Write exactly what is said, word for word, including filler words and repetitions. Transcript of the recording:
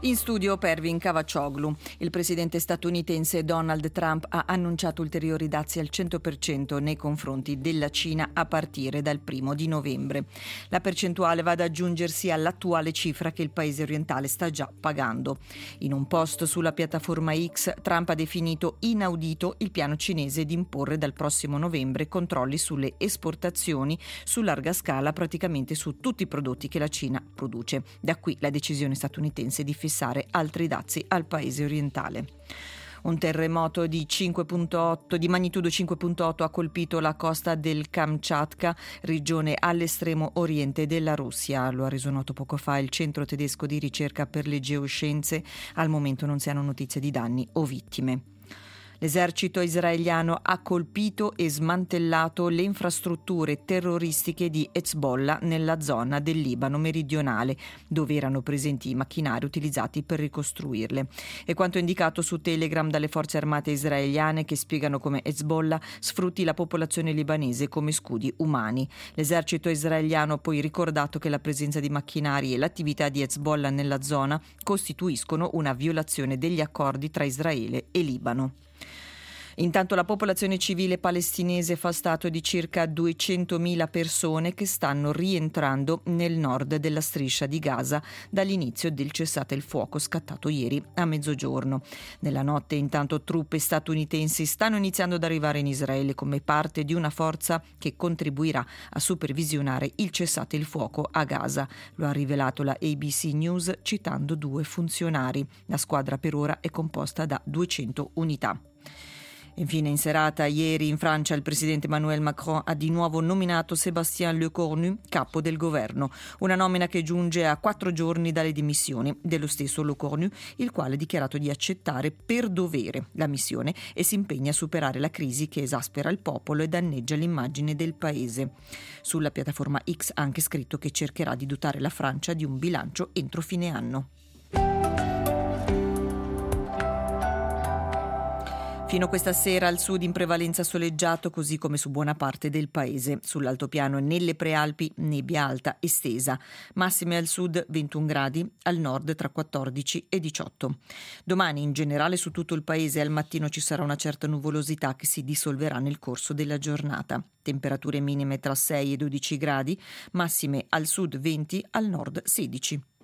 In studio Pervin Cavaccioglu. Il presidente statunitense Donald Trump ha annunciato ulteriori dazi al cento per cento nei confronti della Cina a partire dal primo di novembre. La percentuale va ad aggiungersi all'attuale cifra che il paese orientale sta già pagando. In un post sulla piattaforma X, Trump ha definito inaudito il piano cinese di imporre dal prossimo novembre controlli sulle esportazioni su larga scala praticamente su tutti i prodotti che la Cina produce. Da qui la decisione statunitense di fissare altri dazi al paese orientale. Un terremoto di cinque virgola otto di magnitudo cinque virgola otto ha colpito la costa del Kamchatka, regione all'estremo oriente della Russia. Lo ha reso noto poco fa il centro tedesco di ricerca per le geoscienze. Al momento non si hanno notizie di danni o vittime. L'esercito israeliano ha colpito e smantellato le infrastrutture terroristiche di Hezbollah nella zona del Libano meridionale, dove erano presenti i macchinari utilizzati per ricostruirle. È quanto indicato su Telegram dalle forze armate israeliane, che spiegano come Hezbollah sfrutti la popolazione libanese come scudi umani. L'esercito israeliano ha poi ricordato che la presenza di macchinari e l'attività di Hezbollah nella zona costituiscono una violazione degli accordi tra Israele e Libano. Intanto la popolazione civile palestinese fa stato di circa duecentomila persone che stanno rientrando nel nord della striscia di Gaza dall'inizio del cessate il fuoco scattato ieri a mezzogiorno. Nella notte intanto truppe statunitensi stanno iniziando ad arrivare in Israele come parte di una forza che contribuirà a supervisionare il cessate il fuoco a Gaza. Lo ha rivelato la A B C News citando due funzionari. La squadra per ora è composta da duecento unità. Infine, in serata ieri in Francia il presidente Emmanuel Macron ha di nuovo nominato Sébastien Lecornu capo del governo, una nomina che giunge a quattro giorni dalle dimissioni dello stesso Lecornu, il quale ha dichiarato di accettare per dovere la missione e si impegna a superare la crisi che esaspera il popolo e danneggia l'immagine del paese. Sulla piattaforma X ha anche scritto che cercherà di dotare la Francia di un bilancio entro fine anno. Fino a questa sera al sud in prevalenza soleggiato, così come su buona parte del paese. Sull'altopiano e nelle prealpi nebbia alta estesa. Massime al sud ventuno gradi, al nord tra quattordici e diciotto. Domani in generale su tutto il paese al mattino ci sarà una certa nuvolosità che si dissolverà nel corso della giornata. Temperature minime tra sei e dodici gradi, massime al sud venti, al nord sedici.